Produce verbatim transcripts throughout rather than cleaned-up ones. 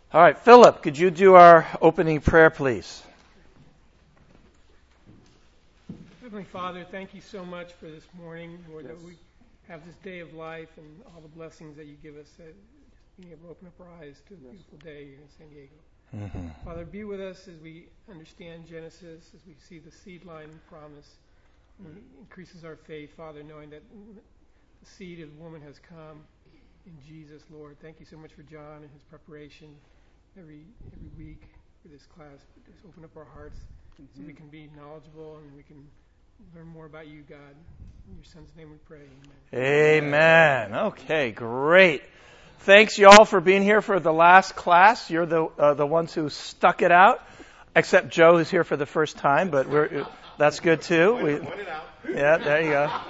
All right, Philip, could you do our opening prayer, please? Heavenly Father, thank you so much for this morning, Lord, yes. that we have this day of life and all the blessings that you give us, that being able to open up our eyes to a yes. beautiful day here in San Diego. Mm-hmm. Father, be with us as we understand Genesis, as we see the seed line promise. And it increases our faith, Father, knowing that the seed of the woman has come in Jesus, Lord. Thank you so much for John and his preparation every every week for this class. Just open up our hearts mm-hmm. so we can be knowledgeable and we can learn more about you, God. In your Son's name we pray. Amen. Amen. Okay, great. Thanks, y'all, for being here for the last class. You're the uh, the ones who stuck it out, except Joe, who's here for the first time, but we're that's good too. We, yeah, there you go.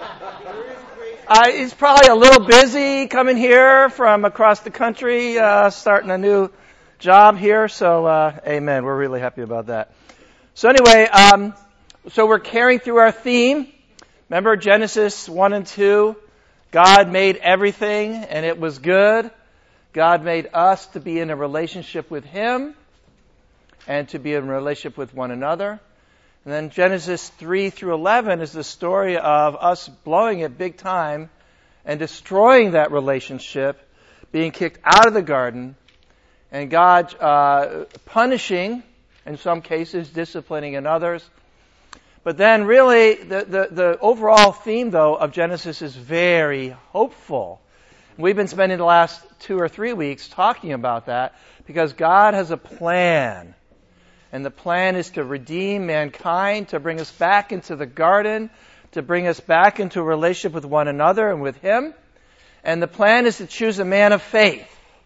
Uh, he's probably a little busy coming here from across the country, uh, starting a new job here. So, uh, amen. We're really happy about that. So anyway, um, so we're carrying through our theme. Remember Genesis one and two? God made everything and it was good. God made us to be in a relationship with Him and to be in a relationship with one another. And then Genesis three through eleven is the story of us blowing it big time and destroying that relationship, being kicked out of the garden, and God uh, punishing, in some cases, disciplining in others. But then really, the, the, the overall theme, though, of Genesis is very hopeful. We've been spending the last two or three weeks talking about that because God has a plan. And the plan is to redeem mankind, to bring us back into the garden, to bring us back into a relationship with one another and with Him. And the plan is to choose a man of faith.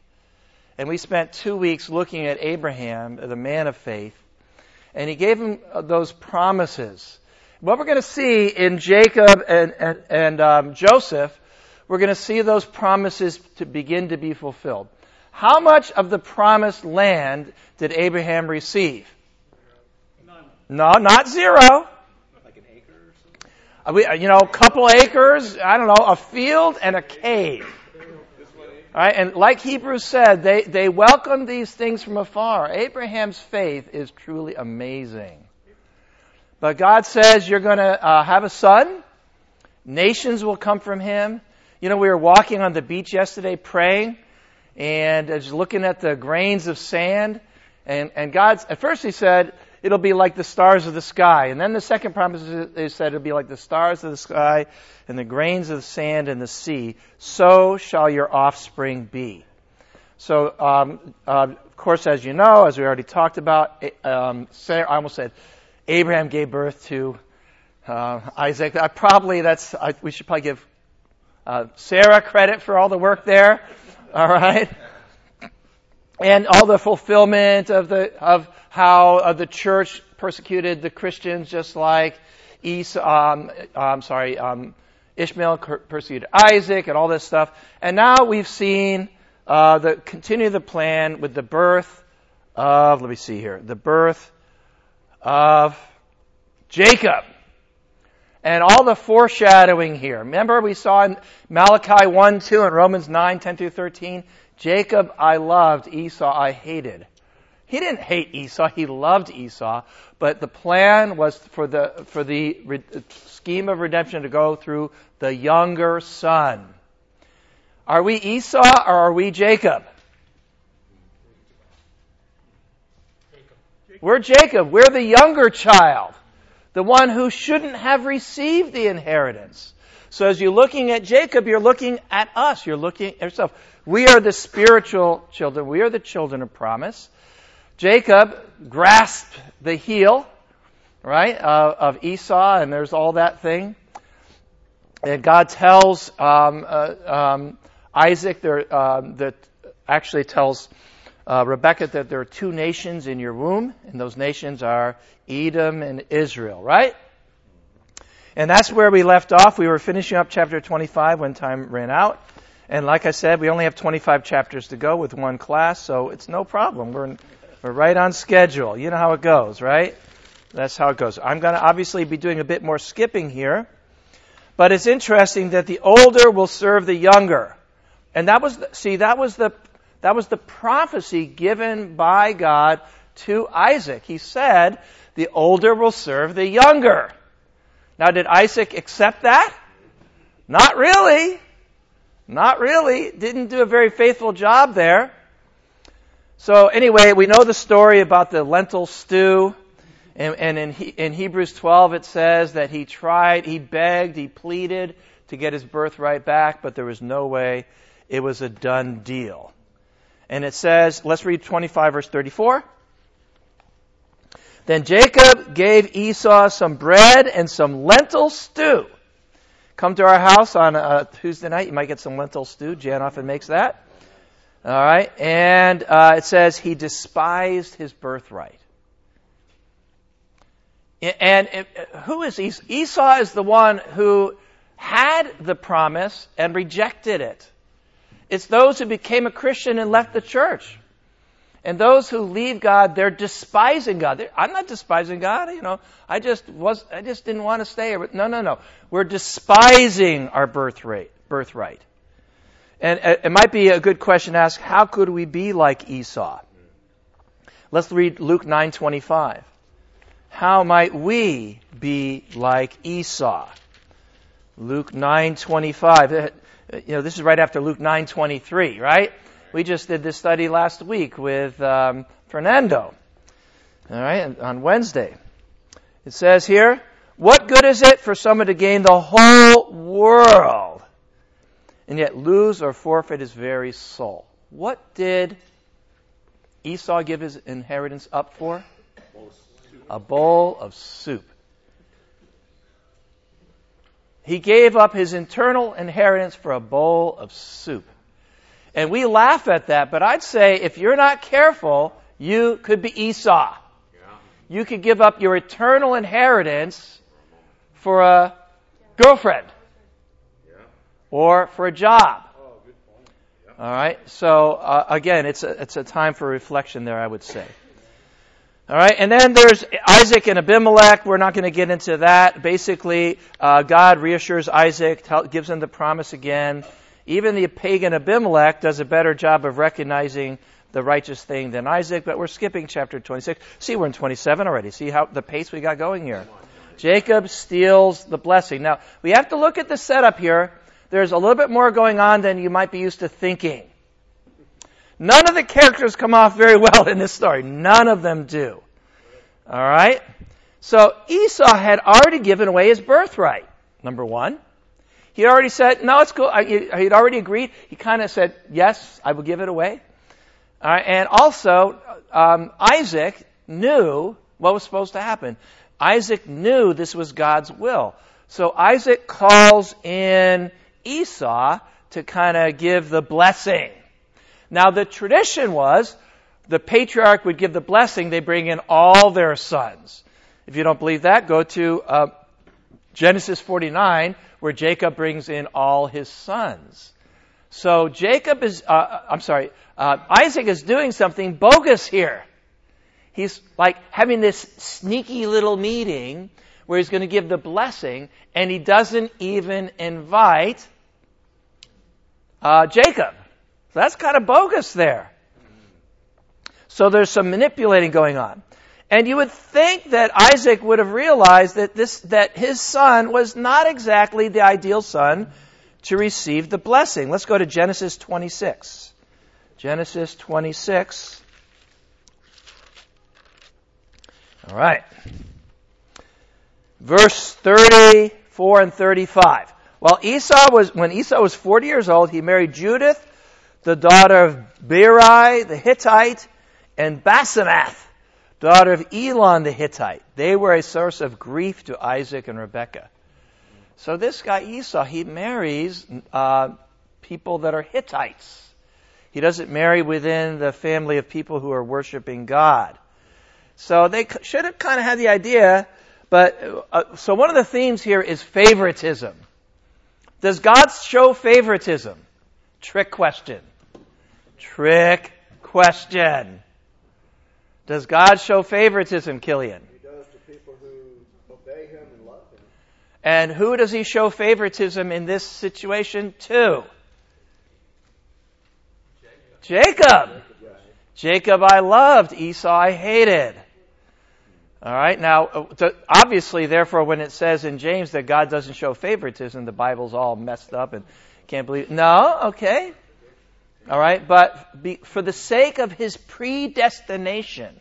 And we spent two weeks looking at Abraham, the man of faith. And he gave him those promises. What we're going to see in Jacob and, and, and um, Joseph, we're going to see those promises to begin to be fulfilled. How much of the promised land did Abraham receive? None. No, not zero. Like an acre or something? Uh, we, you know, a couple acres, I don't know, a field and a cave. All right, and like Hebrews said, they, they welcomed these things from afar. Abraham's faith is truly amazing. But God says you're going to uh, have a son. Nations will come from him. You know, we were walking on the beach yesterday praying and just looking at the grains of sand. And, and God, at first He said, it'll be like the stars of the sky. And then the second promise, He said, it'll be like the stars of the sky and the grains of the sand in the sea. So shall your offspring be. So, um, uh, of course, as you know, as we already talked about, um, Sarah, I almost said, Abraham gave birth to uh, Isaac. I probably, that's, I, we should probably give uh, Sarah credit for all the work there. All right. And all the fulfillment of the of how uh, the church persecuted the Christians, just like Esau, um, I'm sorry, um, Ishmael persecuted Isaac, and all this stuff. And now we've seen uh, the continue the plan with the birth of. Let me see here, the birth of Jacob, and all the foreshadowing here. Remember, we saw in Malachi one, two, and Romans nine, ten through thirteen. Jacob I loved, Esau I hated. He didn't hate Esau, he loved Esau, but the plan was for the for the re- scheme of redemption to go through the younger son. Are we Esau or are we Jacob? Jacob. We're Jacob. We're the younger child, the one who shouldn't have received the inheritance. So as you're looking at Jacob, you're looking at us. You're looking at yourself. We are the spiritual children. We are the children of promise. Jacob grasped the heel, right, uh, of Esau, and there's all that thing. And God tells um, uh, um, Isaac, there, um, that actually tells uh, Rebekah that there are two nations in your womb, and those nations are Edom and Israel, right? And that's where we left off. We were finishing up chapter twenty-five when time ran out. And like I said, we only have twenty-five chapters to go with one class, so it's no problem. We're we're right on schedule. You know how it goes, right? That's how it goes. I'm going to obviously be doing a bit more skipping here. But it's interesting that the older will serve the younger. And that was, the, see, that was the That was the prophecy given by God to Isaac. He said, the older will serve the younger. Now, did Isaac accept that? Not really. Not really. Didn't do a very faithful job there. So anyway, we know the story about the lentil stew. And, and in, he, in Hebrews twelve it says that he tried, he begged, he pleaded to get his birthright back, but there was no way. It was a done deal. And it says, let's read twenty-five verse thirty-four. Then Jacob gave Esau some bread and some lentil stew. Come to our house on a Tuesday night. You might get some lentil stew. Jan often makes that. All right. And uh, it says he despised his birthright. And it, who is Esau? Esau is the one who had the promise and rejected it. It's those who became a Christian and left the church. And those who leave God, they're despising God. They're, I'm not despising God, you know. I just was, I just didn't want to stay here. No, no, no. We're despising our birthright. Birthright. And uh, it might be a good question to ask: how could we be like Esau? Let's read Luke nine twenty-five. How might we be like Esau? Luke nine twenty-five. You know, this is right after Luke nine twenty-three, right? We just did this study last week with um, Fernando. All right, on Wednesday. It says here, what good is it for someone to gain the whole world and yet lose or forfeit his very soul? What did Esau give his inheritance up for? A bowl of soup. He gave up his eternal inheritance for a bowl of soup. And we laugh at that, but I'd say if you're not careful, you could be Esau. Yeah. You could give up your eternal inheritance for a girlfriend. Yeah. Or for a job. Oh, good point. Yeah. All right. So uh, again, it's a, it's a time for reflection there, I would say. All right, and then there's Isaac and Abimelech. We're not going to get into that. Basically, uh, God reassures Isaac, tell, gives him the promise again. Even the pagan Abimelech does a better job of recognizing the righteous thing than Isaac, but we're skipping chapter twenty-six. See, we're in twenty-seven already. See how the pace we got going here. Jacob steals the blessing. Now, we have to look at the setup here. There's a little bit more going on than you might be used to thinking. None of the characters come off very well in this story. None of them do. All right? So Esau had already given away his birthright, number one. He already said, no, it's cool. He'd already agreed. He kind of said, yes, I will give it away. All right? And also, um, Isaac knew what was supposed to happen. Isaac knew this was God's will. So Isaac calls in Esau to kind of give the blessing. Now, the tradition was the patriarch would give the blessing. They bring in all their sons. If you don't believe that, go to uh, Genesis forty-nine, where Jacob brings in all his sons. So Jacob is, uh, I'm sorry, uh, Isaac is doing something bogus here. He's like having this sneaky little meeting where he's going to give the blessing, and he doesn't even invite uh, Jacob. So that's kind of bogus there. So there's some manipulating going on. And you would think that Isaac would have realized that this, that his son was not exactly the ideal son to receive the blessing. Let's go to Genesis twenty-six. Genesis twenty-six. All right. Verse thirty-four and thirty-five. Well, Esau was, when Esau was forty years old, he married Judith, the daughter of Beeri the Hittite, and Basemath, daughter of Elon the Hittite. They were a source of grief to Isaac and Rebekah. So this guy Esau, he marries uh, people that are Hittites. He doesn't marry within the family of people who are worshiping God. So they should have kind of had the idea, but uh, so one of the themes here is favoritism. Does God show favoritism? Trick question. Trick question. Does God show favoritism, Killian? He does to people who obey him and love him. And who does he show favoritism in this situation to? Jacob. Jacob I loved, Esau I hated. All right, now, obviously, therefore, when it says in James that God doesn't show favoritism, the Bible's all messed up and can't believe it. No, okay. All right, but be, for the sake of his predestination,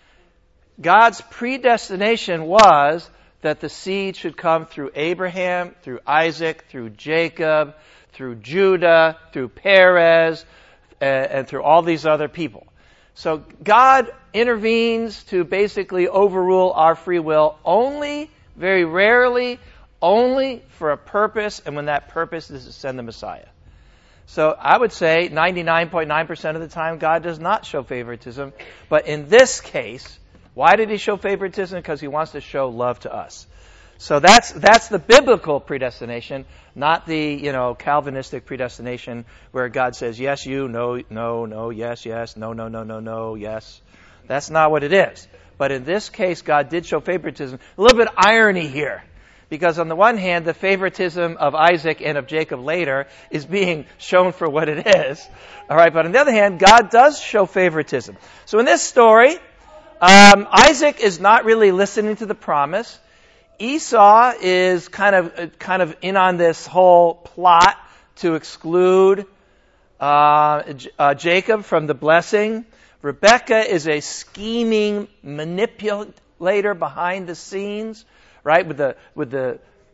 God's predestination was that the seed should come through Abraham, through Isaac, through Jacob, through Judah, through Perez, and, and through all these other people. So God intervenes to basically overrule our free will only, very rarely, only for a purpose, and when that purpose is to send the Messiah. So I would say ninety-nine point nine percent of the time God does not show favoritism. But in this case, why did he show favoritism? Because he wants to show love to us. So that's that's the biblical predestination, not the, you know, Calvinistic predestination where God says, yes, you, no, no, no, yes, yes, no, no, no, no, no, yes. That's not what it is. But in this case, God did show favoritism. A little bit of irony here. Because on the one hand, the favoritism of Isaac and of Jacob later is being shown for what it is. All right, but on the other hand, God does show favoritism. So in this story, um, Isaac is not really listening to the promise. Esau is kind of kind of in on this whole plot to exclude uh, uh, Jacob from the blessing. Rebekah is a scheming manipulator behind the scenes, right? With the with the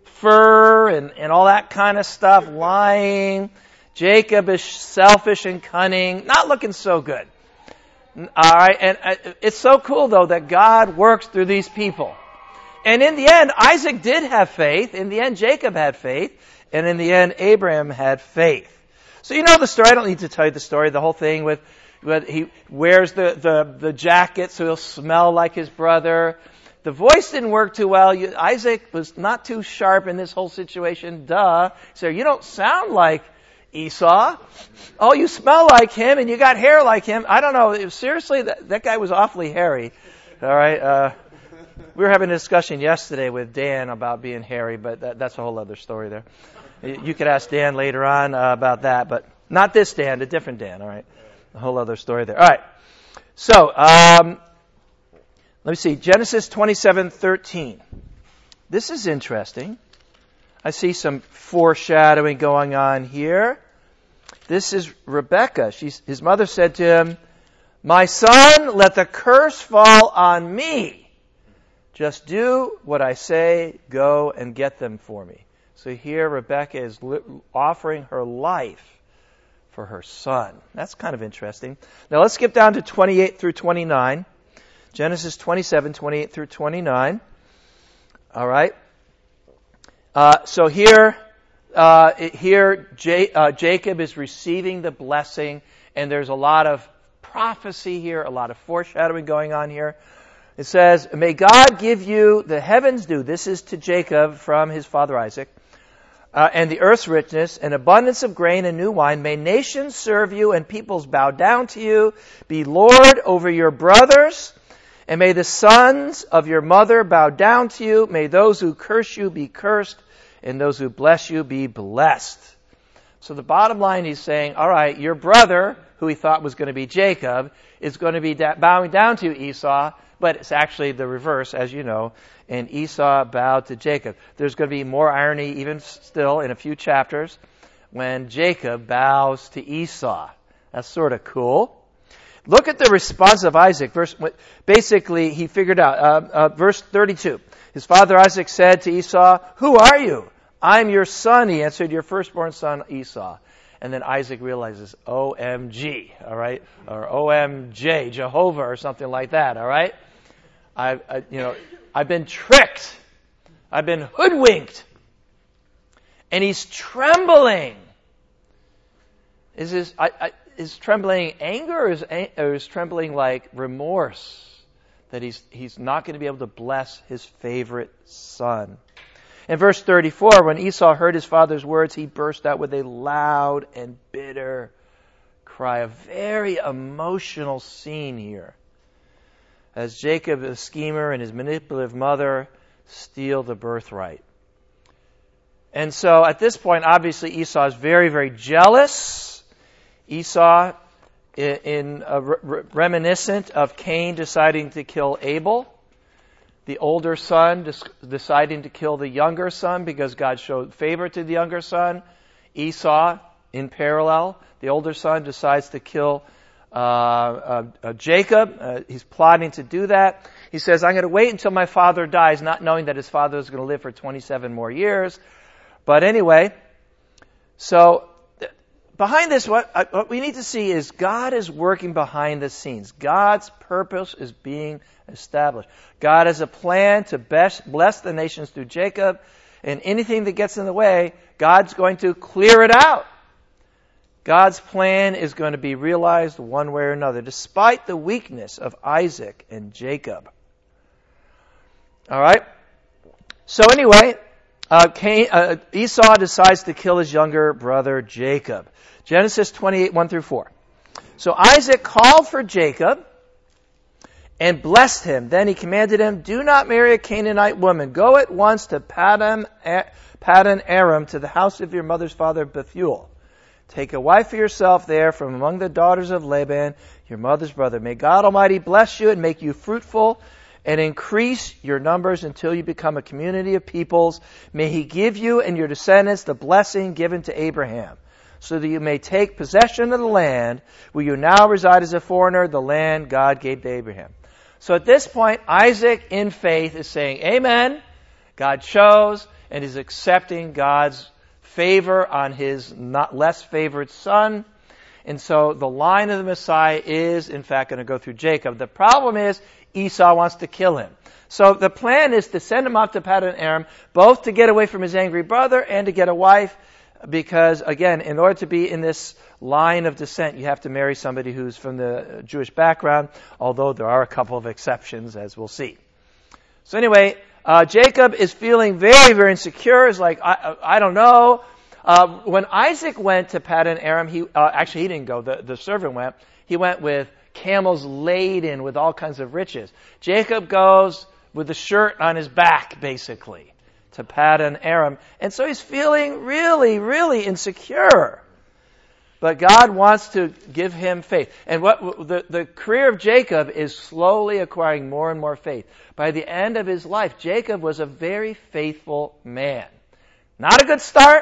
fur and, and all that kind of stuff, lying. Jacob is selfish and cunning, not looking so good. All right, and it's so cool though that God works through these people. And in the end, Isaac did have faith. In the end, Jacob had faith. And in the end, Abraham had faith. So you know the story. I don't need to tell you the story. The whole thing with, with he wears the, the, the jacket so he'll smell like his brother. The voice didn't work too well. You, Isaac was not too sharp in this whole situation. Duh. So you don't sound like Esau. Oh, you smell like him and you got hair like him. I don't know. Seriously, that, that guy was awfully hairy. All right. Uh, We were having a discussion yesterday with Dan about being hairy, but that, that's a whole other story there. You could ask Dan later on uh, about that, but not this Dan, a different Dan, all right? A whole other story there. All right. So, um, let me see. Genesis twenty-seven thirteen. This is interesting. I see some foreshadowing going on here. This is Rebekah. She's, his mother said to him, "My son, let the curse fall on me. Just do what I say, go and get them for me." So here Rebekah is li- offering her life for her son. That's kind of interesting. Now let's skip down to twenty-eight through twenty-nine. Genesis twenty-seven, twenty-eight through twenty-nine. All right. Uh, so here, uh, here J- uh, Jacob is receiving the blessing, and there's a lot of prophecy here, a lot of foreshadowing going on here. It says, "May God give you the heavens due." This is to Jacob from his father Isaac. Uh, "and the earth's richness, and abundance of grain and new wine. May nations serve you and peoples bow down to you. Be Lord over your brothers. And may the sons of your mother bow down to you. May those who curse you be cursed, and those who bless you be blessed." So the bottom line, he's saying, all right, your brother, who he thought was going to be Jacob, is going to be da- bowing down to you, Esau. But it's actually the reverse, as you know. And Esau bowed to Jacob. There's going to be more irony even still in a few chapters when Jacob bows to Esau. That's sort of cool. Look at the response of Isaac. Verse, basically, he figured out. Uh, uh, verse thirty-two. His father Isaac said to Esau, "Who are you?" "I'm your son," he answered, "your firstborn son Esau." And then Isaac realizes, O M G, all right? Or O M J, Jehovah, or something like that, all right? I, I, you know, I've been tricked. I've been hoodwinked. And he's trembling. Is his, I, I, is trembling anger, or is, or is trembling like remorse that he's he's not going to be able to bless his favorite son? In verse thirty-four, when Esau heard his father's words, he burst out with a loud and bitter cry. A very emotional scene here, as Jacob, the schemer, and his manipulative mother steal the birthright. And so at this point, obviously, Esau is very, very jealous. Esau in, in uh, re- reminiscent of Cain deciding to kill Abel, the older son dis- deciding to kill the younger son because God showed favor to the younger son. Esau, in parallel, the older son decides to kill uh, uh, uh, Jacob. Uh, he's plotting to do that. He says, I'm going to wait until my father dies, not knowing that his father is going to live for twenty-seven more years. But anyway, so th- behind this, what, uh, what we need to see is God is working behind the scenes. God's purpose is being established. God has a plan to best bless the nations through Jacob, and anything that gets in the way, God's going to clear it out. God's plan is going to be realized one way or another, despite the weakness of Isaac and Jacob. All right? So anyway, uh, Cain, uh, Esau decides to kill his younger brother Jacob. Genesis twenty-eight, one through four. So Isaac called for Jacob and blessed him. Then he commanded him, do not marry a Canaanite woman. Go at once to Paddan, Paddan Aram, to the house of your mother's father Bethuel. Take a wife for yourself there from among the daughters of Laban, your mother's brother. May God Almighty bless you and make you fruitful and increase your numbers until you become a community of peoples. May He give you and your descendants the blessing given to Abraham, so that you may take possession of the land where you now reside as a foreigner, the land God gave to Abraham. So at this point, Isaac in faith is saying, Amen. God chose and is accepting God's favor on his not less favored son. And so the line of the Messiah is, in fact, going to go through Jacob. The problem is Esau wants to kill him. So the plan is to send him off to Paddan Aram, both to get away from his angry brother and to get a wife, because, again, in order to be in this line of descent, you have to marry somebody who's from the Jewish background, although there are a couple of exceptions, as we'll see. So anyway, uh, Jacob is feeling very, very insecure. He's like, I, I don't know. Uh, when Isaac went to Paddan Aram, he uh, actually he didn't go. The, the servant went. He went with camels laden with all kinds of riches. Jacob goes with the shirt on his back, basically, to Paddan Aram. And so he's feeling really, really insecure. But God wants to give him faith. And what the, the career of Jacob is slowly acquiring more and more faith. By the end of his life, Jacob was a very faithful man. Not a good start.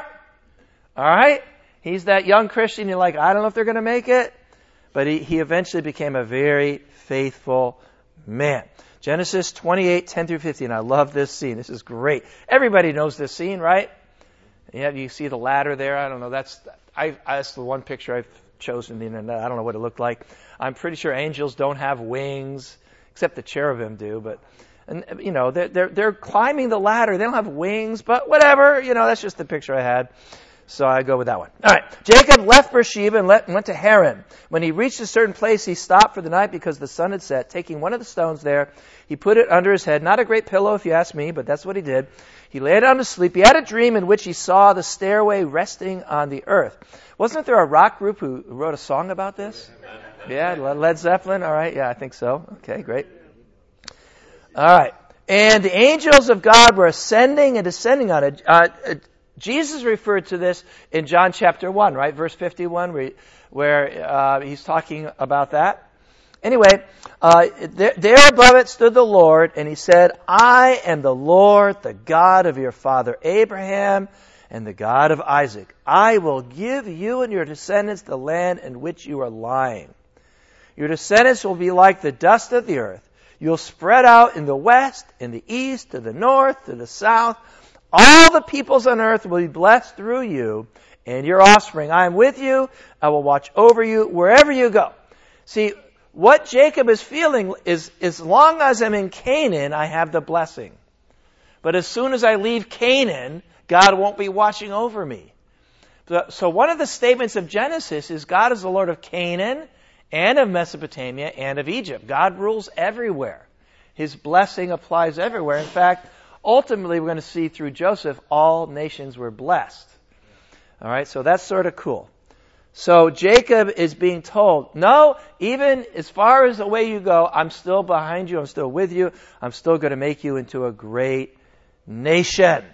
All right? He's that young Christian, you're like, I don't know if they're going to make it. But he, he eventually became a very faithful man. Genesis twenty-eight, ten through fifteen. I love this scene. This is great. Everybody knows this scene, right? Yeah, you see the ladder there. I don't know. That's I, that's the one picture I've chosen on the internet. I don't know what it looked like. I'm pretty sure angels don't have wings, except the cherubim do. But and you know they're they're, they're climbing the ladder. They don't have wings, but whatever. You know, that's just the picture I had. So I go with that one. All right. Jacob left Beersheba and let, went to Haran. When he reached a certain place, he stopped for the night because the sun had set. Taking one of the stones there, he put it under his head. Not a great pillow, if you ask me, but that's what he did. He lay down to sleep. He had a dream in which he saw the stairway resting on the earth. Wasn't there a rock group who wrote a song about this? Yeah, Led Zeppelin. All right. Yeah, I think so. Okay, great. All right. And the angels of God were ascending and descending on it. Uh, Jesus referred to this in John chapter one, right? Verse fifty-one, where, where uh, he's talking about that. Anyway, uh, there, there above it stood the Lord, and he said, I am the Lord, the God of your father Abraham, and the God of Isaac. I will give you and your descendants the land in which you are lying. Your descendants will be like the dust of the earth. You'll spread out in the west, in the east, to the north, to the south. All the peoples on earth will be blessed through you and your offspring. I am with you. I will watch over you wherever you go. See, what Jacob is feeling is, as long as I'm in Canaan, I have the blessing. But as soon as I leave Canaan, God won't be watching over me. So one of the statements of Genesis is God is the Lord of Canaan and of Mesopotamia and of Egypt. God rules everywhere. His blessing applies everywhere. In fact, ultimately, we're going to see through Joseph, all nations were blessed. All right, so that's sort of cool. So Jacob is being told, no, even as far as the way you go, I'm still behind you, I'm still with you, I'm still going to make you into a great nation.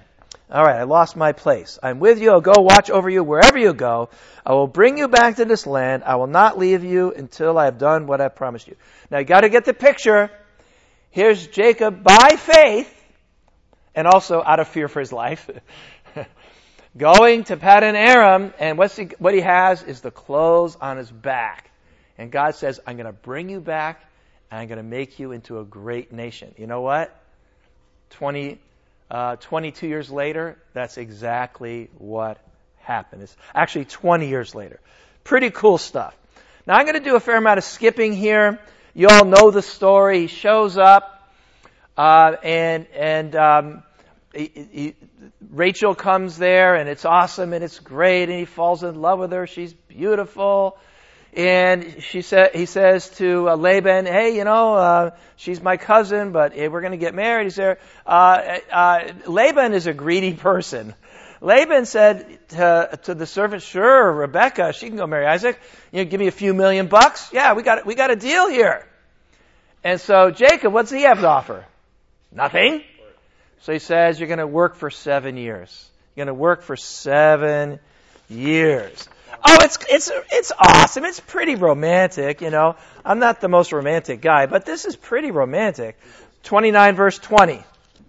All right, I lost my place. I'm with you. I'll go watch over you wherever you go. I will bring you back to this land. I will not leave you until I have done what I promised you. Now, you got to get the picture. Here's Jacob by faith, and also out of fear for his life, going to Paddan Aram, and what's he, what he has is the clothes on his back. And God says, I'm going to bring you back, and I'm going to make you into a great nation. You know what? twenty, uh, twenty-two years later, that's exactly what happened. It's actually twenty years later. Pretty cool stuff. Now, I'm going to do a fair amount of skipping here. You all know the story. He shows up, uh, and and um, he, he, Rachel comes there, and it's awesome, and it's great, and he falls in love with her. She's beautiful. And she said, he says to uh, Laban, hey, you know, uh, she's my cousin, but hey, we're going to get married. He's there. Uh, uh, Laban is a greedy person. Laban said to, to the servant, sure, Rebecca, she can go marry Isaac. You know, give me a few million bucks. Yeah, we got we got a deal here. And so Jacob, what's he have to offer? Nothing. So he says, you're going to work for seven years. You're going to work for seven years. Oh, it's it's it's awesome. It's pretty romantic, you know. I'm not the most romantic guy, but this is pretty romantic. twenty-nine verse twenty.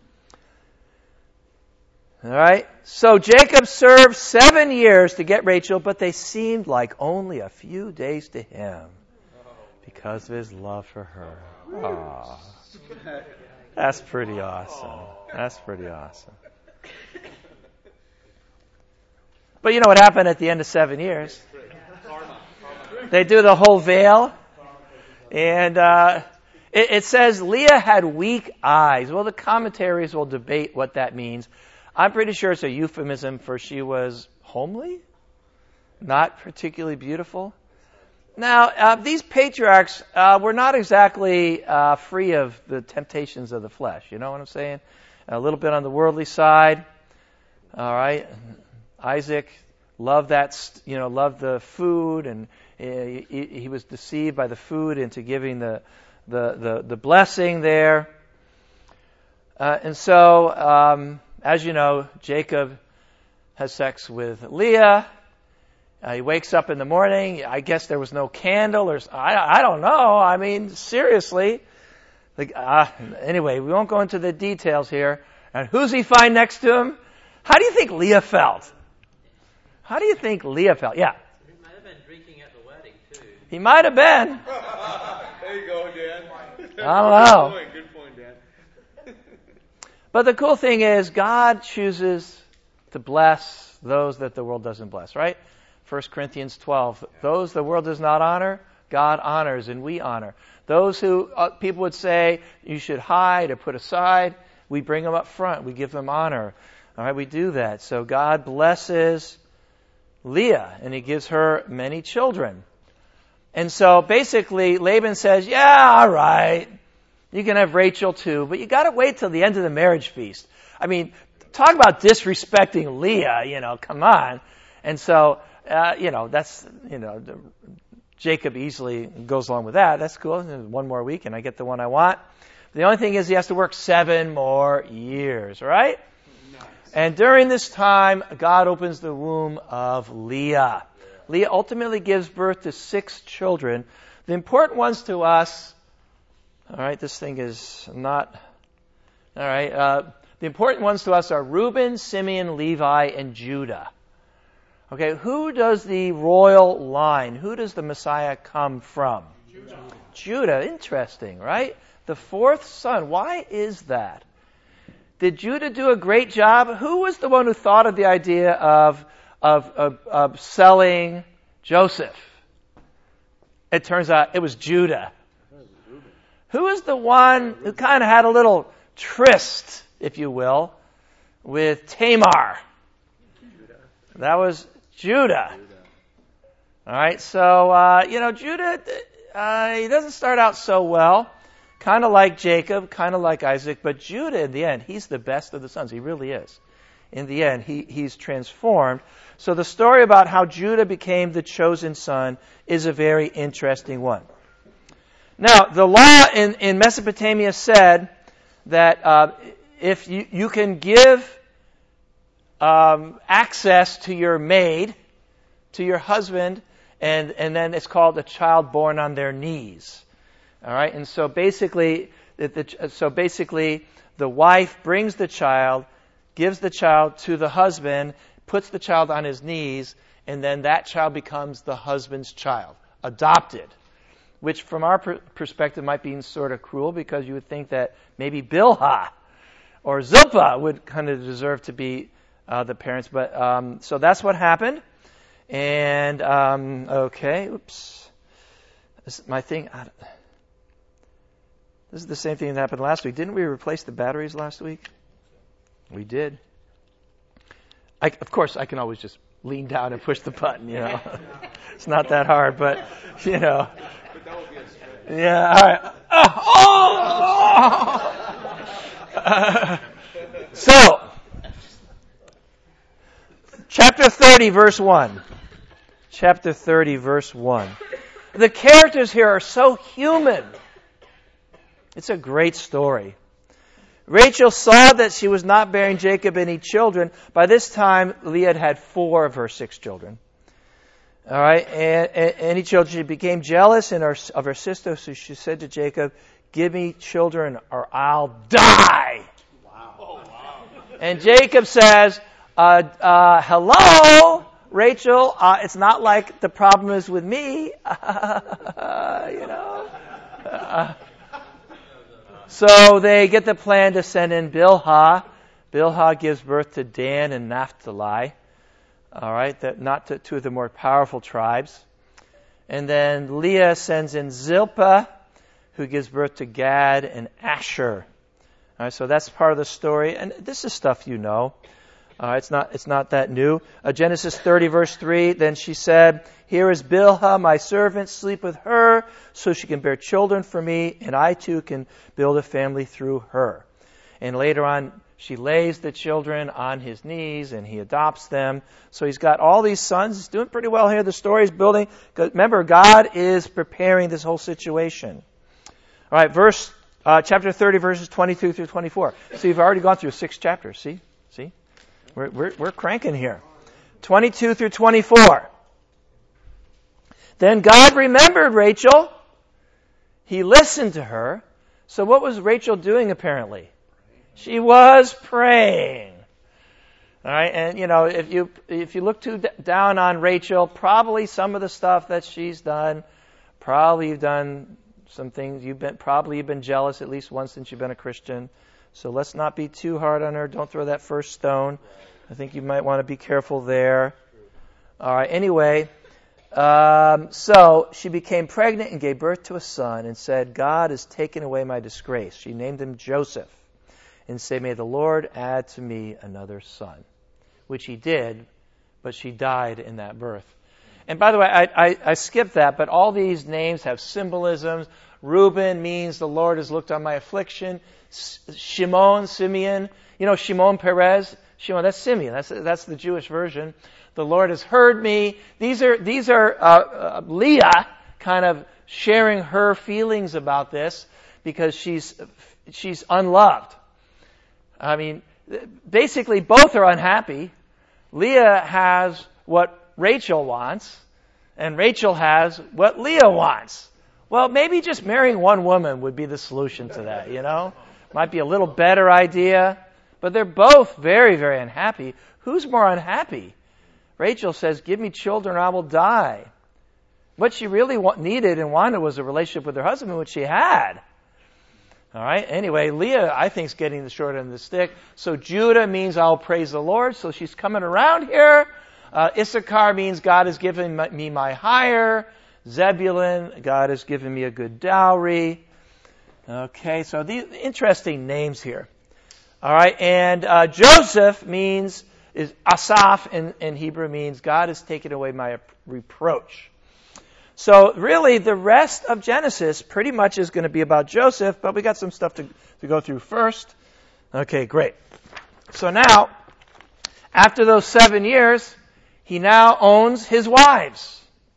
All right. So Jacob served seven years to get Rachel, but they seemed like only a few days to him because of his love for her. Oh, that's pretty awesome. That's pretty awesome. But you know what happened at the end of seven years? They do the whole veil. And uh, it, it says Leah had weak eyes. Well, the commentaries will debate what that means. I'm pretty sure it's a euphemism for she was homely, not particularly beautiful. Now, uh, these patriarchs uh, were not exactly uh, free of the temptations of the flesh. You know what I'm saying? A little bit on the worldly side. All right. Isaac loved that, you know, loved the food, and he, he was deceived by the food into giving the the the, the blessing there. Uh, and so, um, as you know, Jacob has sex with Leah. Uh, he wakes up in the morning. I guess there was no candle, or I, I don't know. I mean, seriously. Like, uh, anyway, we won't go into the details here. And who's he find next to him? How do you think Leah felt? How do you think Leah felt? Yeah. He might have been drinking at the wedding, too. He might have been. There you go, Dan. I don't know. Good point, good point, Dan. But the cool thing is God chooses to bless those that the world doesn't bless, right? First Corinthians twelve. Those the world does not honor, God honors, and we honor. Those who uh, people would say you should hide or put aside, we bring them up front. We give them honor. All right, we do that. So God blesses Leah, and he gives her many children. And so basically Laban says, yeah, all right, you can have Rachel too, but you got to wait till the end of the marriage feast. I mean, talk about disrespecting Leah, you know, come on. And so, uh, you know, that's, you know, the, Jacob easily goes along with that. That's cool. One more week and I get the one I want. The only thing is he has to work seven more years, right? Nice. And during this time, God opens the womb of Leah. Leah ultimately gives birth to six children. The important ones to us, all right, this thing is not, all right, uh, the important ones to us are Reuben, Simeon, Levi, and Judah. Okay, who does the royal line, who does the Messiah come from? Judah. Judah, interesting, right? The fourth son. Why is that? Did Judah do a great job? Who was the one who thought of the idea of of, of, of selling Joseph? It turns out it was Judah. Who was the one who kind of had a little tryst, if you will, with Tamar? That was Judah. All right, so, uh, you know, Judah, uh, he doesn't start out so well. Kind of like Jacob, kind of like Isaac, but Judah, in the end, he's the best of the sons. He really is. In the end, he, he's transformed. So the story about how Judah became the chosen son is a very interesting one. Now, the law in, in Mesopotamia said that uh, if you, you can give um, access to your maid, to your husband, and, and then it's called a child born on their knees. All right, and so basically, the, so basically, the wife brings the child, gives the child to the husband, puts the child on his knees, and then that child becomes the husband's child, adopted. Which, from our per- perspective, might be sort of cruel because you would think that maybe Bilhah or Zilpah would kind of deserve to be uh, the parents. But um, so that's what happened. And um, okay, oops, this, my thing. I, This is the same thing that happened last week. Didn't we replace the batteries last week? We did. I, of course, I can always just lean down and push the button, you know. It's not that hard, but, you know. Yeah, all right. Oh! oh! Uh, so, chapter thirty, verse one. Chapter thirty, verse one. The characters here are so human. It's a great story. Rachel saw that she was not bearing Jacob any children. By this time, Leah had had four of her six children. All right, and, and any children. She became jealous in her, of her sister, so she said to Jacob, "Give me children, or I'll die." Wow! Oh, wow. And Jacob says, uh, uh, "Hello, Rachel. Uh, it's not like the problem is with me, you know." Uh, So they get the plan to send in Bilhah. Bilhah gives birth to Dan and Naphtali. All right, that not to two of the more powerful tribes. And then Leah sends in Zilpah, who gives birth to Gad and Asher. All right, so that's part of the story, and this is stuff you know. Uh, it's not it's not that new. Uh, Genesis thirty, verse three, then she said, "Here is Bilhah, my servant, sleep with her, so she can bear children for me, and I too can build a family through her." And later on, she lays the children on his knees, and he adopts them. So he's got all these sons. He's doing pretty well here. The story's building. Remember, God is preparing this whole situation. All right, verse uh, chapter thirty, verses twenty-two through twenty-four. So you've already gone through six chapters. See? See? We're, we're, we're cranking here. twenty-two through twenty-four. Then God remembered Rachel. He listened to her. So what was Rachel doing apparently? She was praying. All right, and you know, if you if you look too d- down on Rachel, probably some of the stuff that she's done, probably you've done some things. You've been probably you've been jealous at least once since you've been a Christian. So let's not be too hard on her. Don't throw that first stone. I think you might want to be careful there. All right. Anyway, um, so she became pregnant and gave birth to a son and said, "God has taken away my disgrace." She named him Joseph and said, "May the Lord add to me another son," which he did, but she died in that birth. And by the way, I, I, I skipped that, but all these names have symbolisms. Reuben means the Lord has looked on my affliction. Shimon, Simeon, you know, Shimon Perez, Shimon, that's Simeon, that's that's the Jewish version. The Lord has heard me. These are these are uh, uh, Leah kind of sharing her feelings about this because she's she's unloved. I mean, basically both are unhappy. Leah has what Rachel wants, and Rachel has what Leah wants. Well, maybe just marrying one woman would be the solution to that, you know? Might be a little better idea, but they're both very, very unhappy. Who's more unhappy? Rachel says, "Give me children or I will die." What she really want, needed and wanted was a relationship with her husband, which she had. All right. Anyway, Leah, I think, is getting the short end of the stick. So Judah means I'll praise the Lord. So she's coming around here. Uh, Issachar means God has given me my hire. Zebulun, God has given me a good dowry. Okay, so these interesting names here. All right, and uh, Joseph means, is Asaph in, in Hebrew means God has taken away my reproach. So really, the rest of Genesis pretty much is going to be about Joseph, but we got some stuff to, to go through first. Okay, great. So now, after those seven years, he now owns his wives.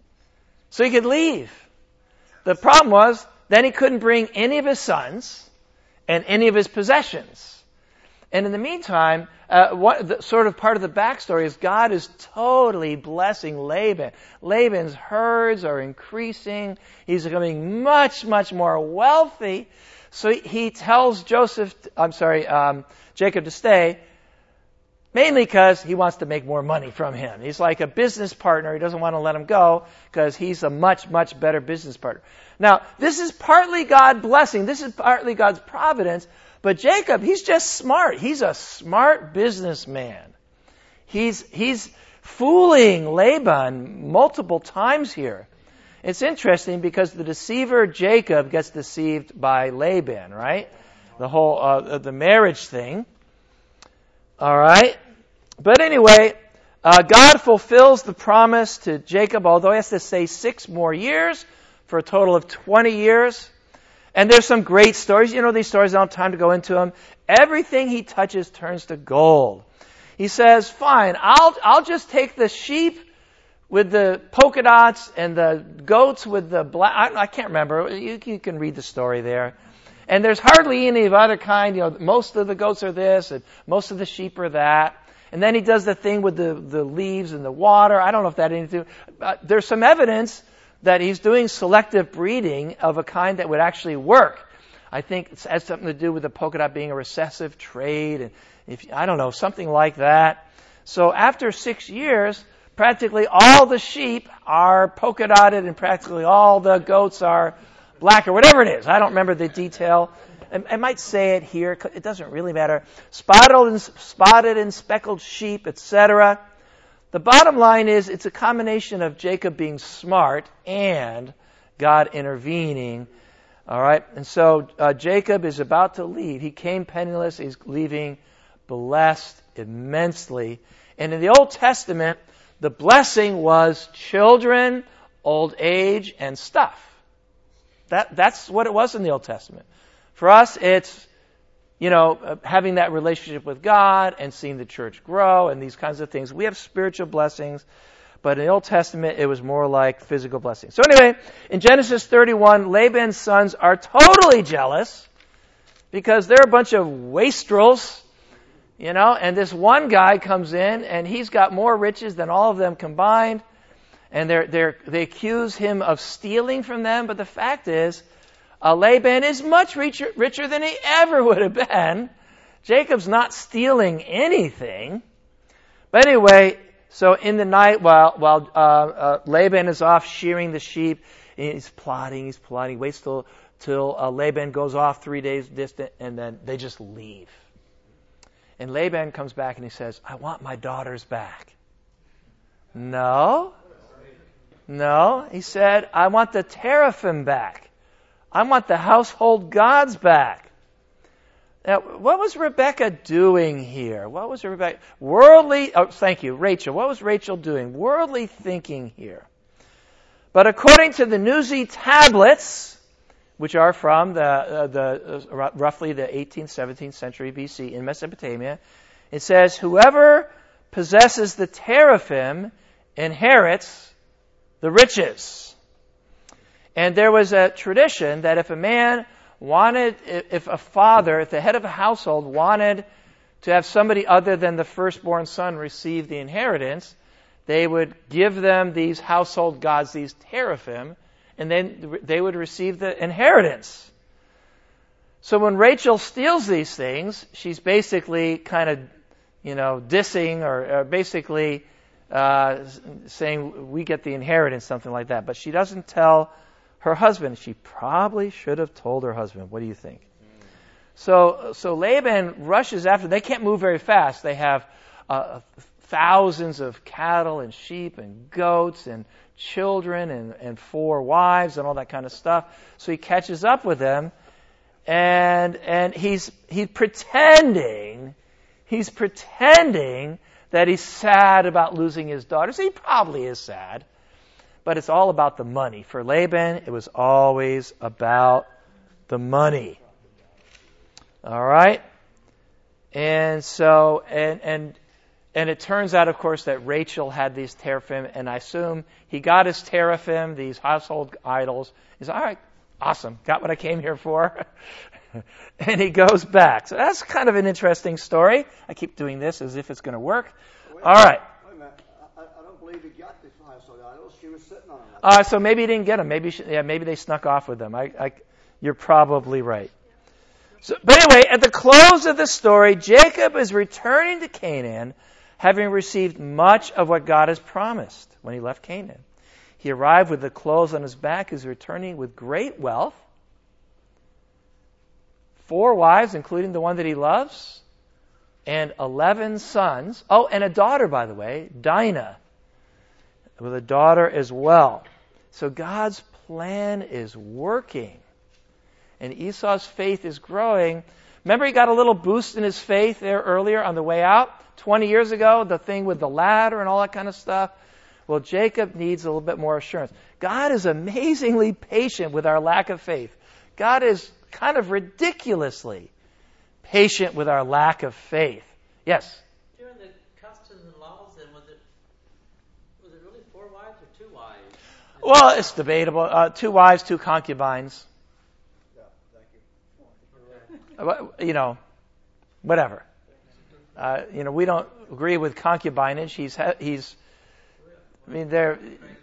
So he could leave. The problem was, then he couldn't bring any of his sons and any of his possessions. And in the meantime, uh, what the, sort of part of the backstory is God is totally blessing Laban. Laban's herds are increasing. He's becoming much, much more wealthy. So he, he tells Joseph, I'm sorry, um, Jacob to stay, mainly because he wants to make more money from him. He's like a business partner. He doesn't want to let him go because he's a much, much better business partner. Now, this is partly God blessing. This is partly God's providence. But Jacob, he's just smart. He's a smart businessman. He's, he's fooling Laban multiple times here. It's interesting because the deceiver Jacob gets deceived by Laban, right? The whole, uh, the marriage thing. All right. But anyway, uh, God fulfills the promise to Jacob, although he has to stay six more years for a total of twenty years. And there's some great stories. You know these stories, I don't have time to go into them. Everything he touches turns to gold. He says, fine, I'll, I'll just take the sheep with the polka dots and the goats with the black, I, I can't remember. You, you can read the story there. And there's hardly any of other kind. You know, most of the goats are this and most of the sheep are that. And then he does the thing with the, the leaves and the water. I don't know if that had anything to do. Uh, there's some evidence that he's doing selective breeding of a kind that would actually work. I think it has something to do with the polka dot being a recessive trait, and if I don't know, something like that. So after six years, practically all the sheep are polka dotted, and practically all the goats are black, or whatever it is. I don't remember the detail. I, I might say it here. It doesn't really matter. Spotted and spotted and speckled sheep, et cetera. The bottom line is it's a combination of Jacob being smart and God intervening. All right? And so uh, Jacob is about to leave. He came penniless. He's leaving blessed immensely. And in the Old Testament, the blessing was children, old age, and stuff. That That's what it was in the Old Testament. For us, it's You know, uh, having that relationship with God and seeing the church grow and these kinds of things. We have spiritual blessings, but in the Old Testament, it was more like physical blessings. So anyway, in Genesis thirty-one, Laban's sons are totally jealous because they're a bunch of wastrels, you know, and this one guy comes in and he's got more riches than all of them combined, and they're, they're, they accuse him of stealing from them, but the fact is, Uh, Laban is much richer, richer than he ever would have been. Jacob's not stealing anything. But anyway, so in the night while while uh, uh, Laban is off shearing the sheep, he's plotting, he's plotting, waits till, till uh, Laban goes off three days distant, and then they just leave. And Laban comes back and he says, I want my daughters back. No. No. He said, I want the teraphim back. I want the household gods back. Now, what was Rebecca doing here? What was Rebecca? Worldly, oh, thank you, Rachel. What was Rachel doing? Worldly thinking here. But according to the Nuzi tablets, which are from the, uh, the uh, roughly the eighteenth, seventeenth century B C in Mesopotamia, it says, whoever possesses the teraphim inherits the riches. And there was a tradition that if a man wanted, if a father, if the head of a household wanted to have somebody other than the firstborn son receive the inheritance, they would give them these household gods, these teraphim, and then they would receive the inheritance. So when Rachel steals these things, she's basically kind of, you know, dissing or, or basically uh, saying we get the inheritance, something like that. But she doesn't tell her husband. She probably should have told her husband. What do you think? Mm. So, so Laban rushes after. They can't move very fast. They have uh, thousands of cattle and sheep and goats and children and, and four wives and all that kind of stuff. So he catches up with them, and and he's he's pretending he's pretending that he's sad about losing his daughters. He probably is sad. But it's all about the money. For Laban, it was always about the money. All right? And so, and and and it turns out, of course, that Rachel had these teraphim, and I assume he got his teraphim, these household idols. He's all right, awesome, got what I came here for. and he goes back. So that's kind of an interesting story. I keep doing this as if it's going to work. Wait All right. Wait a minute. I, I don't believe he got the five sold idols. She was sitting on them. Uh, so maybe he didn't get them. Maybe she, yeah, maybe they snuck off with them. I, I, you're probably right. So, but anyway, at the close of the story, Jacob is returning to Canaan, having received much of what God has promised when he left Canaan. He arrived with the clothes on his back. He's returning with great wealth. Four wives, including the one that he loves, and eleven sons. Oh, and a daughter, by the way, Dinah, with a daughter as well. So God's plan is working. And Esau's faith is growing. Remember he got a little boost in his faith there earlier on the way out? twenty years ago, the thing with the ladder and all that kind of stuff. Well, Jacob needs a little bit more assurance. God is amazingly patient with our lack of faith. God is kind of ridiculously patient with our lack of faith. Yes? During the customs and laws, then, was it was it really four wives or two wives? Well, it's debatable. Uh, two wives, two concubines. Yeah, thank you. Uh, You know, whatever. Uh, you know, we don't agree with concubinage. He's ha- he's. I mean, they're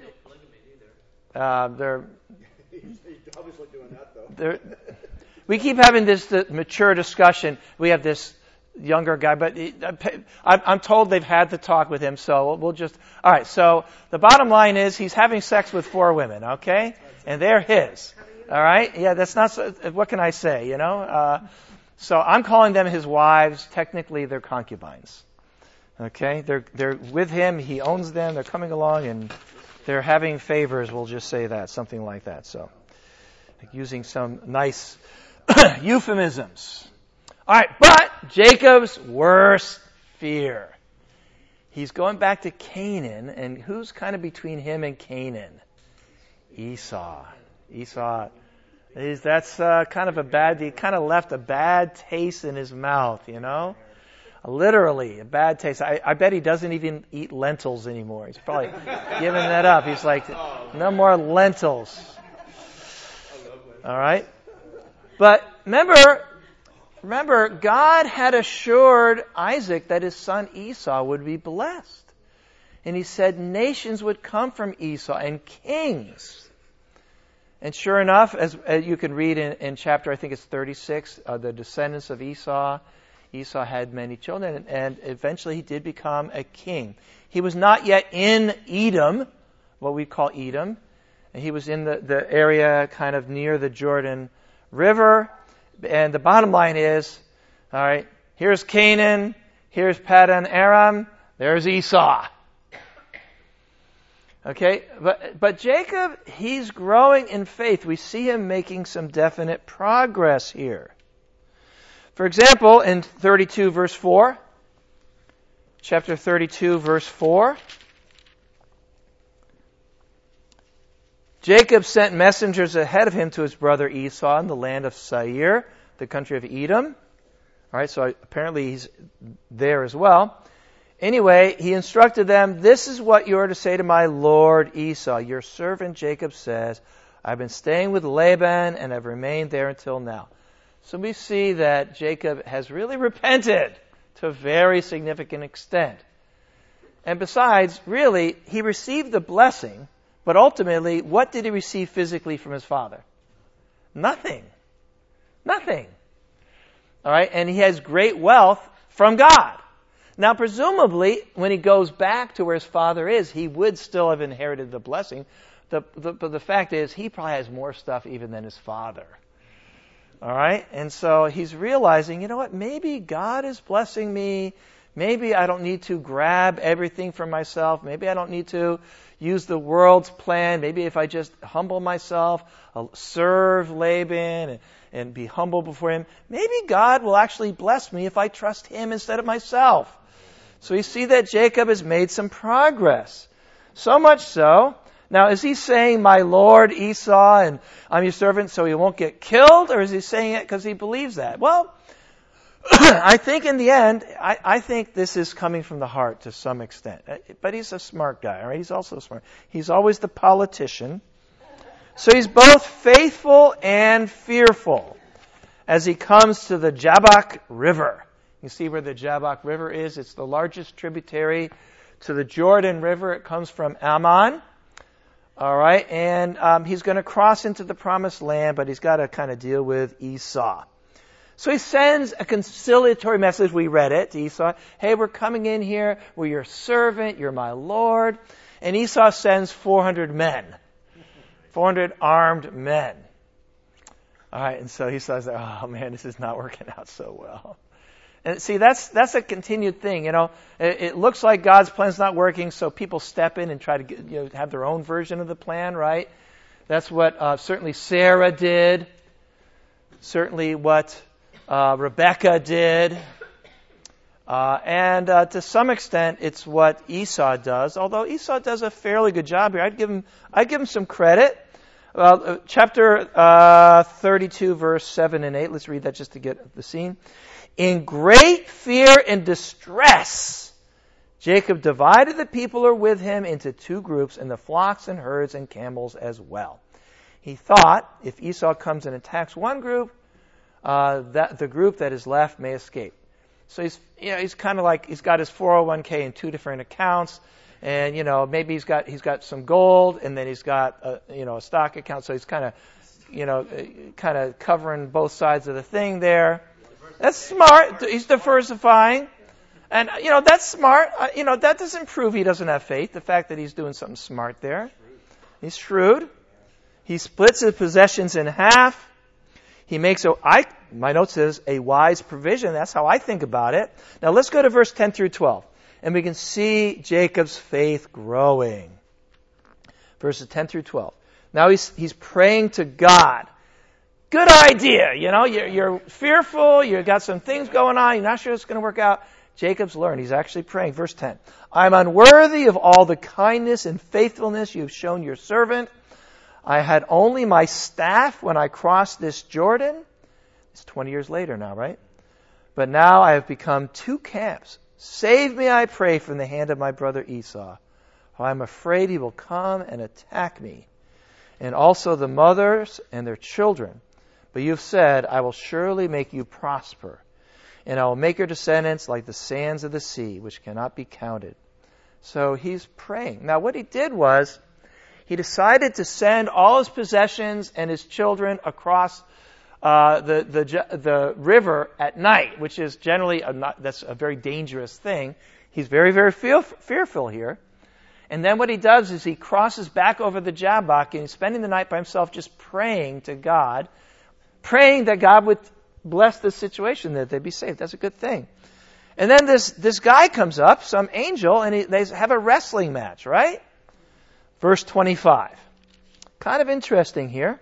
uh, they're He's obviously doing that, though. they're. We keep having this uh, mature discussion. We have this younger guy, but he, I, I'm told they've had the talk with him, so we'll just. All right. So the bottom line is he's having sex with four women, okay, and they're his. All right. Yeah, that's not. So, what can I say? You know. Uh, so I'm calling them his wives. Technically, they're concubines. Okay. They're they're with him. He owns them. They're coming along and they're having favors. We'll just say that, something like that. So, like using some nice euphemisms. All right, but Jacob's worst fear. He's going back to Canaan, and who's kind of between him and Canaan? Esau. Esau. Is that's uh, kind of a bad. He kind of left a bad taste in his mouth, you know. Literally, a bad taste. I, I bet he doesn't even eat lentils anymore. He's probably giving that up. He's like, no more lentils. All right. But remember, remember, God had assured Isaac that his son Esau would be blessed. And he said nations would come from Esau and kings. And sure enough, as, as you can read in, in chapter, I think it's thirty-six, uh, the descendants of Esau, Esau had many children, and, and eventually he did become a king. He was not yet in Edom, what we call Edom. And he was in the, the area kind of near the Jordan River. And the bottom line is, all right, here's Canaan, here's Paddan Aram, there's Esau. Okay, but but Jacob, he's growing in faith. We see him making some definite progress here. For example, in thirty-two verse four, chapter thirty-two verse four, Jacob sent messengers ahead of him to his brother Esau in the land of Seir, the country of Edom. All right, so apparently he's there as well. Anyway, he instructed them, this is what you are to say to my lord Esau. Your servant Jacob says, I've been staying with Laban and I've remained there until now. So we see that Jacob has really repented to a very significant extent. And besides, really, he received the blessing, but ultimately, what did he receive physically from his father? Nothing. Nothing. All right, and he has great wealth from God. Now, presumably, when he goes back to where his father is, he would still have inherited the blessing. The, the, but the fact is, he probably has more stuff even than his father. All right? And so he's realizing, you know what, maybe God is blessing me. Maybe I don't need to grab everything for myself. Maybe I don't need to use the world's plan. Maybe if I just humble myself, I'll serve Laban and, and be humble before him, maybe God will actually bless me if I trust him instead of myself. So you see that Jacob has made some progress. So much so. Now, is he saying, my Lord Esau, and I'm your servant so he won't get killed? Or is he saying it because he believes that? Well, I think in the end, I, I think this is coming from the heart to some extent. But he's a smart guy, all right? He's also smart. He's always the politician. So he's both faithful and fearful. as he comes to the Jabbok River. You see where the Jabbok River is? It's the largest tributary to the Jordan River. It comes from Ammon. All right, and um, he's going to cross into the Promised Land, but he's got to kind of deal with Esau. So he sends a conciliatory message. We read it to Esau. Hey, we're coming in here. We're your servant. You're my Lord. And Esau sends four hundred men, four hundred armed men. All right, and so he says, oh man, this is not working out so well. And see, that's that's a continued thing, you know. It, it looks like God's plan's not working, so people step in and try to get, you know, have their own version of the plan, right? That's what uh, certainly Sarah did. Certainly what uh, Rebecca did. Uh, and uh, to some extent, it's what Esau does. Although Esau does a fairly good job here, I'd give him I'd give him some credit. Uh, chapter uh, thirty-two, verse seven and eight. Let's read that just to get the scene. In great fear and distress, Jacob divided the people who were with him into two groups, and the flocks and herds and camels as well. He thought, if Esau comes and attacks one group, uh, that the group that is left may escape. So he's, you know, he's kind of like he's got his four oh one k in two different accounts, and you know maybe he's got he's got some gold, and then he's got a, you know a stock account. So he's kind of you know kind of covering both sides of the thing there. That's smart. He's diversifying. And, you know, that's smart. Uh, you know, that doesn't prove he doesn't have faith, the fact that he's doing something smart there. He's shrewd. He splits his possessions in half. He makes, a, I, my note says, a wise provision. That's how I think about it. Now, let's go to verse ten through twelve. And we can see Jacob's faith growing. Verses ten through twelve. Now he's, he's praying to God. Good idea. You know, you're, you're fearful. You've got some things going on. You're not sure it's going to work out. Jacob's learned. He's actually praying. Verse ten. I'm unworthy of all the kindness and faithfulness you've shown your servant. I had only my staff when I crossed this Jordan. It's twenty years later now, right? But now I have become two camps. Save me, I pray, from the hand of my brother Esau. For I'm afraid he will come and attack me, and also the mothers and their children. But you've said, I will surely make you prosper, and I will make your descendants like the sands of the sea, which cannot be counted. So he's praying. Now what he did was, he decided to send all his possessions and his children across uh, the, the the river at night, which is generally a not, that's a very dangerous thing. He's very, very fear, fearful here. And then what he does is he crosses back over the Jabbok, and he's spending the night by himself just praying to God, praying that God would bless the situation, that they'd be saved. That's a good thing. And then this, this guy comes up, some angel, and he, they have a wrestling match, right? Verse twenty-five. Kind of interesting here.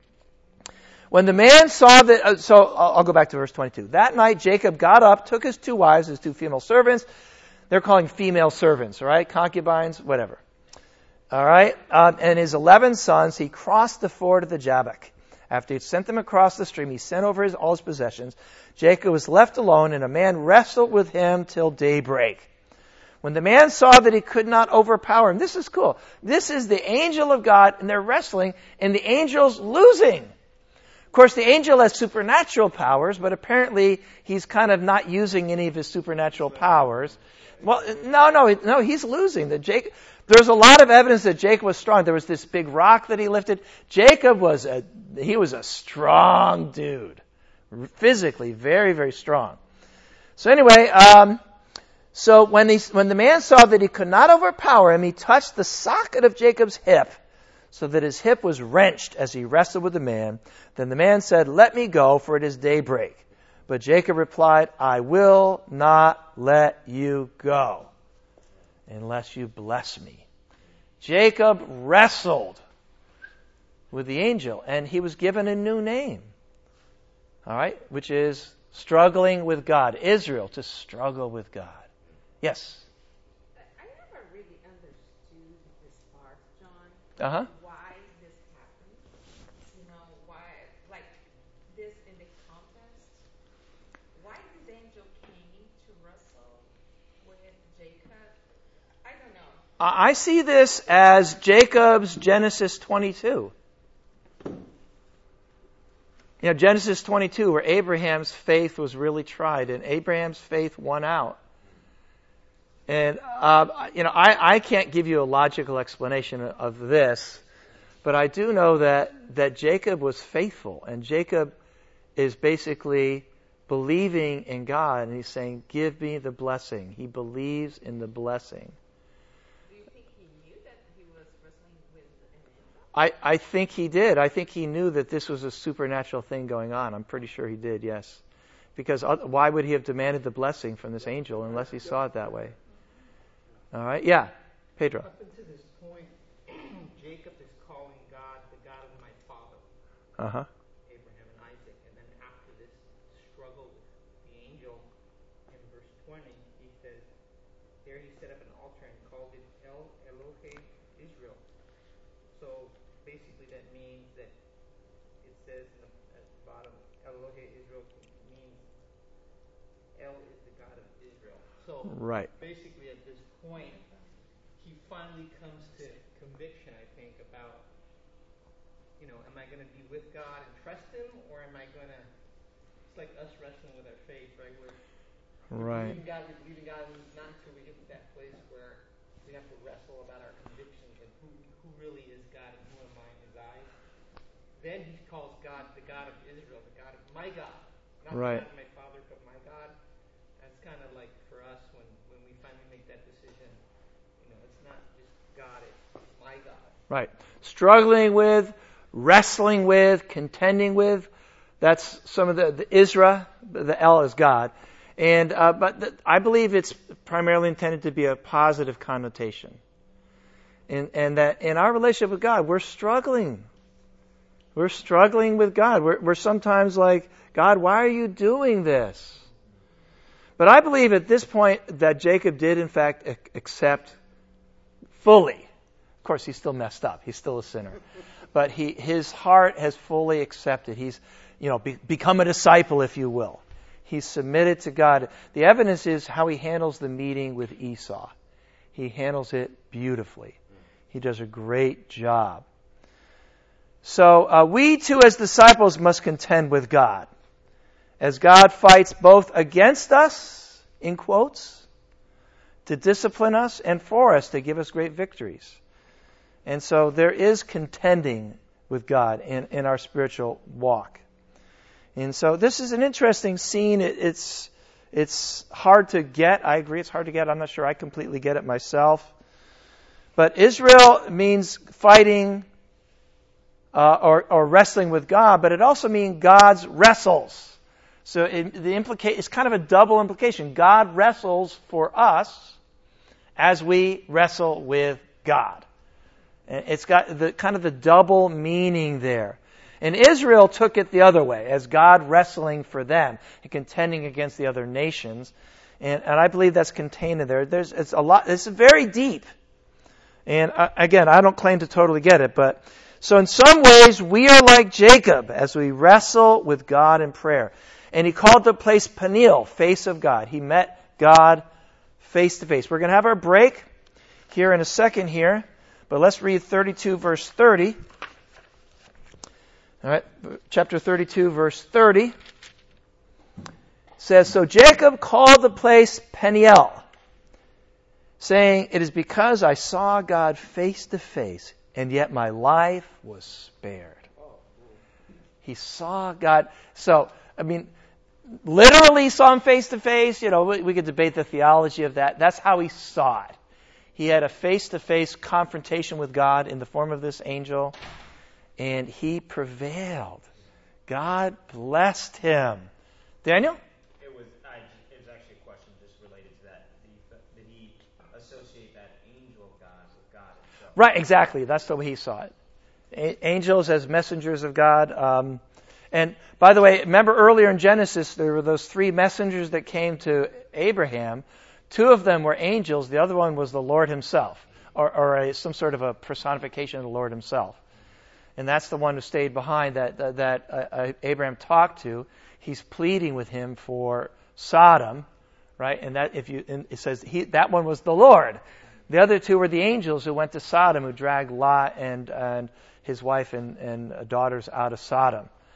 When the man saw that, uh, so I'll, I'll go back to verse twenty-two. That night Jacob got up, took his two wives, his two female servants. They're calling female servants, all right? Concubines, whatever. All right? Um, and his eleven sons, he crossed the ford of the Jabbok. After he had sent them across the stream, he sent over his, all his possessions. Jacob was left alone, and a man wrestled with him till daybreak. When the man saw that he could not overpower him, this is cool. This is the angel of God, and they're wrestling, and the angel's losing. Of course, the angel has supernatural powers, but apparently he's kind of not using any of his supernatural powers. Well, no, no, no, he's losing. The Jacob, there's a lot of evidence that Jacob was strong. There was this big rock that he lifted. Jacob was a, he was a strong dude. Physically, very, very strong. So anyway, um, so when he, when the man saw that he could not overpower him, he touched the socket of Jacob's hip, so that his hip was wrenched as he wrestled with the man. Then the man said, let me go, for it is daybreak. But Jacob replied, I will not let you go unless you bless me. Jacob wrestled with the angel, and he was given a new name. All right, which is struggling with God. Israel, to struggle with God. Yes? I never really understood this part, John. Uh-huh. Why this happened. You know, why, like, this in the context. Why this angel came to wrestle with Jacob? I don't know. I see this as Jacob's Genesis twenty-two. You know, Genesis twenty-two, where Abraham's faith was really tried, and Abraham's faith won out. And, uh, you know, I, I can't give you a logical explanation of this, but I do know that, that Jacob was faithful, and Jacob is basically believing in God, and he's saying, give me the blessing. He believes in the blessing. Do you think he knew that he was wrestling with an angel? I, I think he did. I think he knew that this was a supernatural thing going on. I'm pretty sure he did, yes. Because why would he have demanded the blessing from this angel unless he saw it that way? All right, yeah, Pedro. Up until this point, Jacob is calling God the God of my father, Uh-huh. Abraham and Isaac. And then after this struggle with the angel, in verse twenty, he says, there he set up an altar and called it El Elohe Israel. So basically that means that it says in the, at the bottom, Elohe Israel means El is the God of Israel. So Right. basically at this point, he finally comes to conviction, I think, about, you know, am I going to be with God and trust Him, or am I going to, it's like us wrestling with our faith, right? Where Right. we believe in God, we believe in God, and not until we get to that place where we have to wrestle about our convictions and who, who really is God and who am I in His eyes. Then he calls God the God of Israel, the God of my God. Not Right. the God of my father, but my God. That's kind of like for us when, when we finally make that decision. You know, it's not just God, it's my God. Right. Struggling with, wrestling with, contending with. That's some of the, the Isra, the El is God. And uh, but the, I believe it's primarily intended to be a positive connotation. And, and that in our relationship with God, we're struggling. We're struggling with God. We're, we're sometimes like, God, why are you doing this? But I believe at this point that Jacob did in fact accept fully. Of course, he's still messed up. He's still a sinner. But he, his heart has fully accepted. He's, you know, be, become a disciple, if you will. He's submitted to God. The evidence is how he handles the meeting with Esau. He handles it beautifully. He does a great job. So uh, we too as disciples must contend with God. As God fights both against us, in quotes, to discipline us, and for us to give us great victories. And so there is contending with God in, in our spiritual walk. And so this is an interesting scene. It, it's it's hard to get. I agree it's hard to get. I'm not sure I completely get it myself. But Israel means fighting uh, or, or wrestling with God, but it also means God's wrestles. So it, the implica- it's kind of a double implication. God wrestles for us as we wrestle with God. And it's got the kind of the double meaning there. And Israel took it the other way, as God wrestling for them and contending against the other nations. And, and I believe that's contained in there. There's it's a lot. It's very deep. And uh, again, I don't claim to totally get it, but so in some ways we are like Jacob as we wrestle with God in prayer. And he called the place Peniel, face of God. He met God face to face. We're going to have our break here in a second here, but let's read thirty-two verse thirty. All right, chapter thirty-two verse thirty says, so Jacob called the place Peniel, saying, it is because I saw God face to face, and yet my life was spared. He saw God. So, I mean, literally saw him face to face. You know, we, we could debate the theology of that. That's how he saw it. He had a face-to-face confrontation with God in the form of this angel, and he prevailed. God blessed him. Daniel? It was, I, it was actually a question just related to that. Did he, did he associate that angel of God with God himself? Right, exactly. That's the way he saw it. A- angels as messengers of God. Um, and by the way, remember earlier in Genesis, there were those three messengers that came to Abraham. Two of them were angels. The other one was the Lord himself, or, or a, some sort of a personification of the Lord himself. And that's the one who stayed behind that that, that uh, Abraham talked to. He's pleading with him for Sodom, right? And that if you and it says he, that one was the Lord. The other two were the angels who went to Sodom, who dragged Lot and and his wife and, and daughters out of Sodom.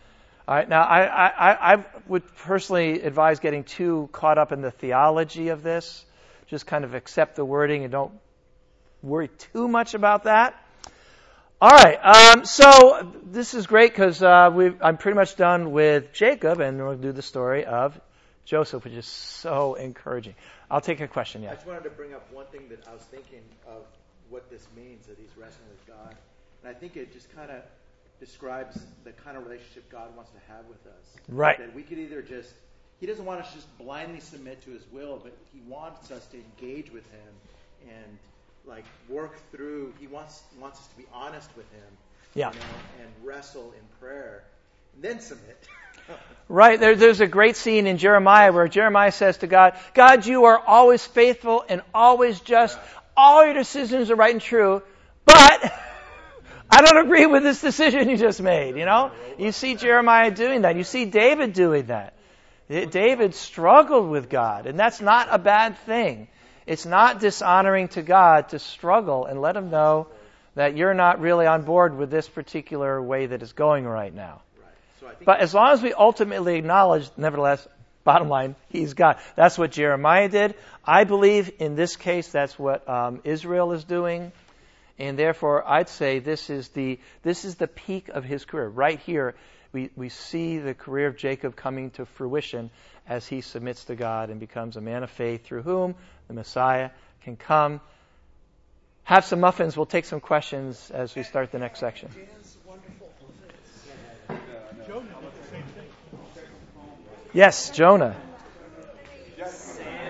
All right, now I, I, I would personally advise getting too caught up in the theology of this. Just kind of accept the wording and don't worry too much about that. All right, um, so this is great because uh, I'm pretty much done with Jacob, and we'll do the story of Joseph, which is so encouraging. I'll take a question, yeah. I just wanted to bring up one thing that I was thinking of what this means, that he's wrestling with God. And I think it just kind of describes the kind of relationship God wants to have with us. Right. That we could either just, he doesn't want us to just blindly submit to his will, but he wants us to engage with him and like work through, he wants wants us to be honest with him. Yeah. You know, and wrestle in prayer, and then submit. Right. There, there's a great scene in Jeremiah where Jeremiah says to God, God, you are always faithful and always just. All your decisions are right and true, but I don't agree with this decision you just made, you know? You see Jeremiah doing that. You see David doing that. David struggled with God, and that's not a bad thing. It's not dishonoring to God to struggle and let him know that you're not really on board with this particular way that it's going right now. Right. So I think But as long as we ultimately acknowledge, nevertheless, bottom line, he's God. That's what Jeremiah did. I believe in this case that's what um, Israel is doing. And therefore, I'd say this is the this is the peak of his career. Right here, we, we see the career of Jacob coming to fruition as he submits to God and becomes a man of faith through whom the Messiah can come. Have some muffins. We'll take some questions as we start the next section. Yes, Jonah.